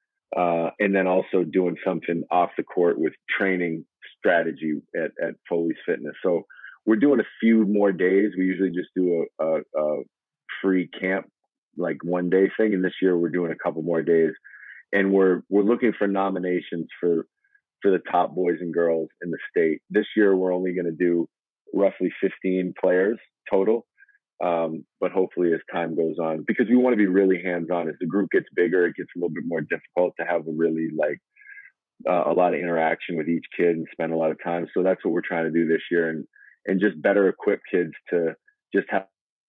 Uh, and then also doing something off the court with training strategy at, at Foley's Fitness. So we're doing a few more days. We usually just do a, a, a free camp, like one day thing. And this year we're doing a couple more days, and we're, we're looking for nominations for, for the top boys and girls in the state. This year, we're only going to do roughly fifteen players total. Um, but hopefully as time goes on, because we want to be really hands-on. As the group gets bigger, it gets a little bit more difficult to have a really like uh, a lot of interaction with each kid and spend a lot of time. So that's what we're trying to do this year, and, and just better equip kids to just have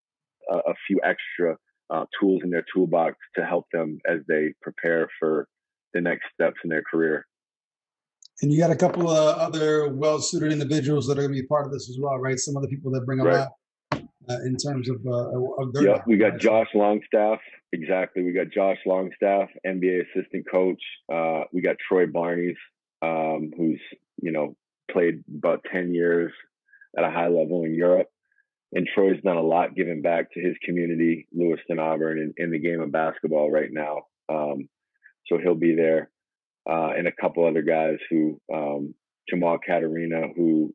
a, a few extra uh, tools in their toolbox to help them as they prepare for the next steps in their career. And you got a couple of other well-suited individuals that are going to be part of this as well, right? Some of the people that bring them Right. out uh, in terms of, uh, of their. Yeah, we got Josh Longstaff. Exactly. We got Josh Longstaff, N B A assistant coach. Uh, we got Troy Barnes, um, who's, you know, played about ten years at a high level in Europe. And Troy's done a lot giving back to his community, Lewiston Auburn, in, in the game of basketball right now. Um, so he'll be there. Uh, and a couple other guys who, um, Jamal Caterina, who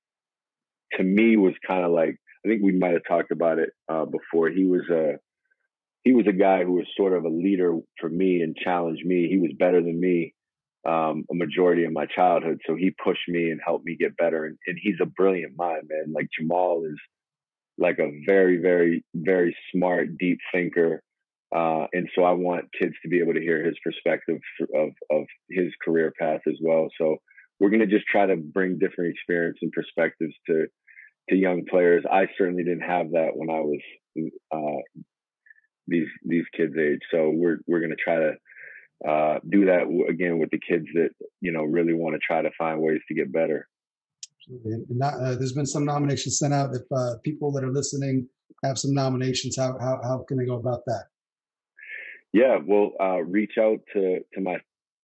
to me was kind of like, I think we might have talked about it uh, before. He was a, he was a guy who was sort of a leader for me and challenged me. He was better than me um, a majority of my childhood. So he pushed me and helped me get better. And, and he's a brilliant mind, man. Like Jamal is like a very, very, very smart, deep thinker. Uh, and so I want kids to be able to hear his perspective of, of his career path as well. So we're going to just try to bring different experience and perspectives to, to young players. I certainly didn't have that when I was uh, these these kids' age. So we're we're going to try to uh, do that again with the kids that, you know, really want to try to find ways to get better. Absolutely. Not, uh, there's been some nominations sent out. If uh, people that are listening have some nominations, how how how can they go about that? Yeah, well, uh, reach out to, to my,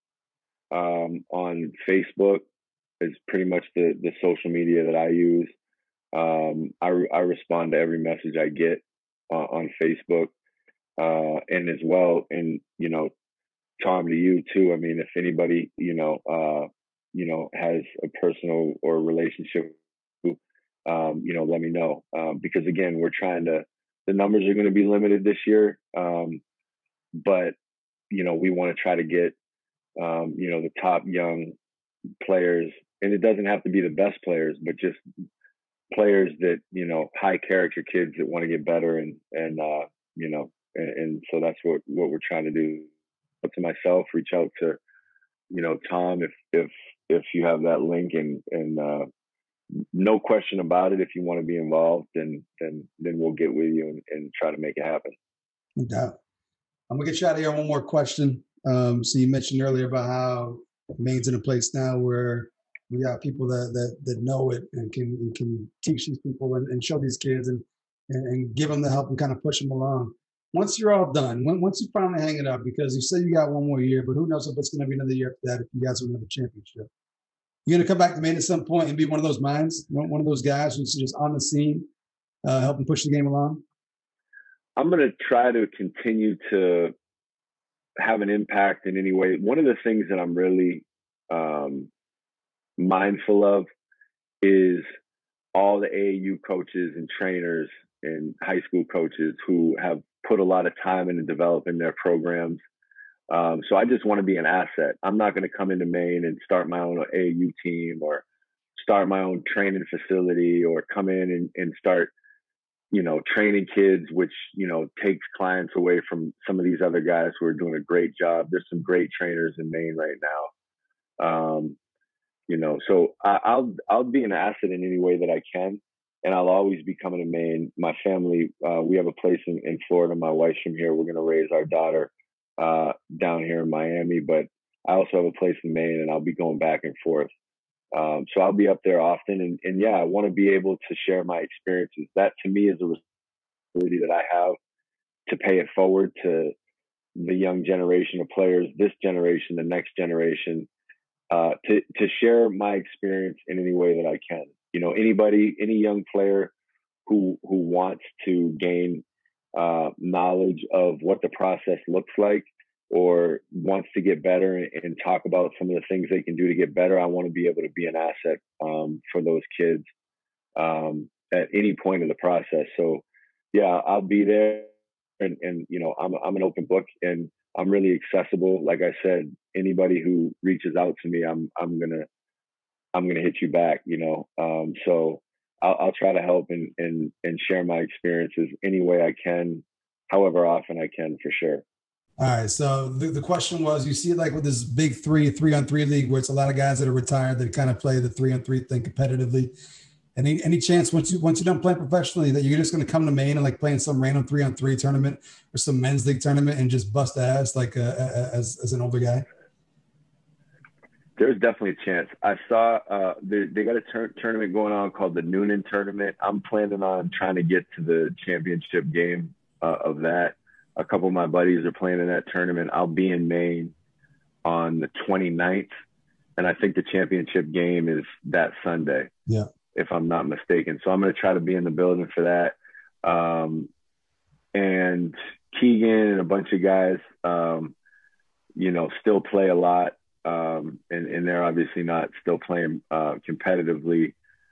um, on Facebook is pretty much the, the social media that I use. Um, I, I respond to every message I get uh, on Facebook, uh, and as well, and, you know, Tom, to you too. I mean, if anybody, you know, uh, you know, has a personal or relationship, um, you know, let me know. Um, because again, we're trying to, the numbers are going to be limited this year. Um, But, you know, we want to try to get, um, you know, the top young players, and it doesn't have to be the best players, but just players that, you know, high character kids that want to get better. And, and, uh, you know, and, and so that's what, what we're trying to do. Up to myself, reach out to, you know, Tom, if, if, if you have that link, and, and, uh, no question about it. If you want to be involved, then, then, then we'll get with you and, and try to make it happen. No doubt. I'm gonna get you out of here. One more question. Um, so you mentioned earlier about how Maine's in a place now where we got people that that, that know it and can and can teach these people and, and show these kids. And and, and give them the help and kind of push them along. Once you're all done, when, once you finally hang it up, because you say you got one more year, but who knows if it's going to be another year after that if you guys win another championship. You're going to come back to Maine at some point and be one of those minds, one of those guys who's just on the scene, uh, helping push the game along? I'm going to try to continue to have an impact in any way. One of the things that I'm really um, mindful of is all the A A U coaches and trainers and high school coaches who have put a lot of time into developing their programs. Um, so I just want to be an asset. I'm not going to come into Maine and start my own A A U team or start my own training facility or come in and, and start, you know, training kids, which, you know, takes clients away from some of these other guys who are doing a great job. There's some great trainers in Maine right now. Um, you know, so I, I'll, I'll be an asset in any way that I can. And I'll always be coming to Maine. My family, uh, we have a place in, in Florida. My wife's from here. We're going to raise our daughter uh, down here in Miami, but I also have a place in Maine, and I'll be going back and forth. Um, so I'll be up there often. And, and yeah, I want to be able to share my experiences. That to me is a responsibility that I have to pay it forward to the young generation of players, this generation, the next generation, uh, to, to share my experience in any way that I can. You know, anybody, any young player who who wants to gain uh, knowledge of what the process looks like or wants to get better and, and talk about some of the things they can do to get better, I want to be able to be an asset um, for those kids um, at any point of the process. So, yeah, I'll be there, and, and you know, I'm I'm an open book, and I'm really accessible. Like I said, anybody who reaches out to me, I'm I'm gonna. I'm going to hit you back, you know? Um, so I'll, I'll try to help and, and, and share my experiences any way I can, however often I can, for sure. All right. So the, the question was, you see it like with this big three, three on three league where it's a lot of guys that are retired that kind of play the three on three thing competitively. Any, any chance once you, once you're done playing professionally that you're just going to come to Maine and like play in some random three on three tournament or some men's league tournament and just bust ass like uh, as, as an older guy? There's definitely a chance. I saw uh, they, they got a tur- tournament going on called the Noonan Tournament. I'm planning on trying to get to the championship game uh, of that. A couple of my buddies are playing in that tournament. I'll be in Maine on the twenty-ninth, and I think the championship game is that Sunday, yeah, if I'm not mistaken. So I'm going to try to be in the building for that. Um, and Keegan and a bunch of guys, um, you know, still play a lot. Um, and, and they're obviously not still playing uh, competitively.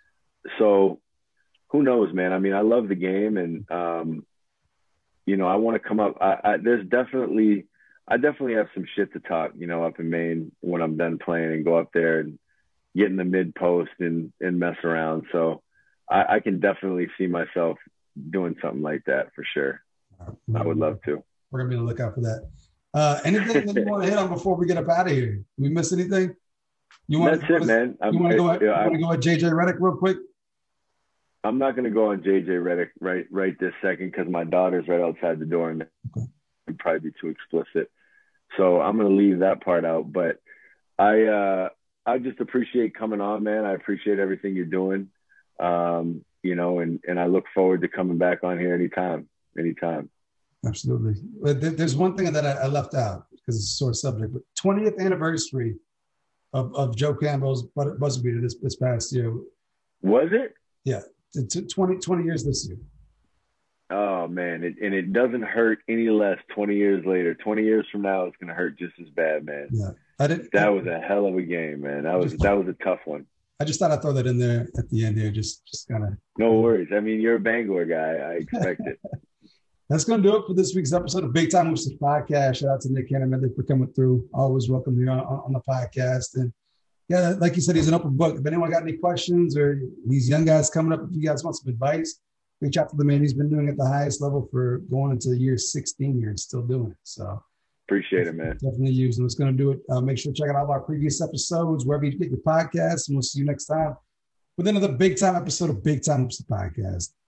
So who knows, man? I mean, I love the game, and, um, you know, I want to come up. I, I, there's definitely, I definitely have some shit to talk, you know, up in Maine when I'm done playing and go up there and get in the mid post and, and mess around. So I, I can definitely see myself doing something like that for sure. I would love to. We're going to be on the lookout for that. Uh, anything that you want to hit on before we get up out of here? Did we miss anything? You want That's to, it, man. You want to go? At, yeah, you want to go at J J Redick real quick? I'm not going to go on J J Redick right right this second because my daughter's right outside the door, and okay. It'd probably be too explicit. So I'm going to leave that part out. But I uh, I just appreciate coming on, man. I appreciate everything you're doing. Um, you know, and and I look forward to coming back on here anytime, anytime. Absolutely. But there's one thing that I left out because it's a sore subject, but twentieth anniversary of, of Joe Campbell's buzzer beater this, this past year. Was it? Yeah. twenty, twenty years this year. Oh, man. It, and it doesn't hurt any less twenty years later. twenty years from now, it's going to hurt just as bad, man. Yeah. I didn't, that I, was a hell of a game, man. That was just, that was a tough one. I just thought I'd throw that in there at the end here. Just, just kind of. No worries. I mean, you're a Bangor guy. I expect it. That's going to do it for this week's episode of Big Time Hoops Podcast. Shout out to Nick Hanneman for coming through. Always welcome here on, on the podcast. And yeah, like you said, he's an open book. If anyone got any questions or these young guys coming up, if you guys want some advice, reach out to the man. He's been doing it at the highest level for going into year sixteen here and still doing it. So appreciate it, man. Definitely use them. It's going to do it. Uh, make sure to check out all of our previous episodes, wherever you get your podcasts. And we'll see you next time with another Big Time episode of Big Time Hoops Podcast.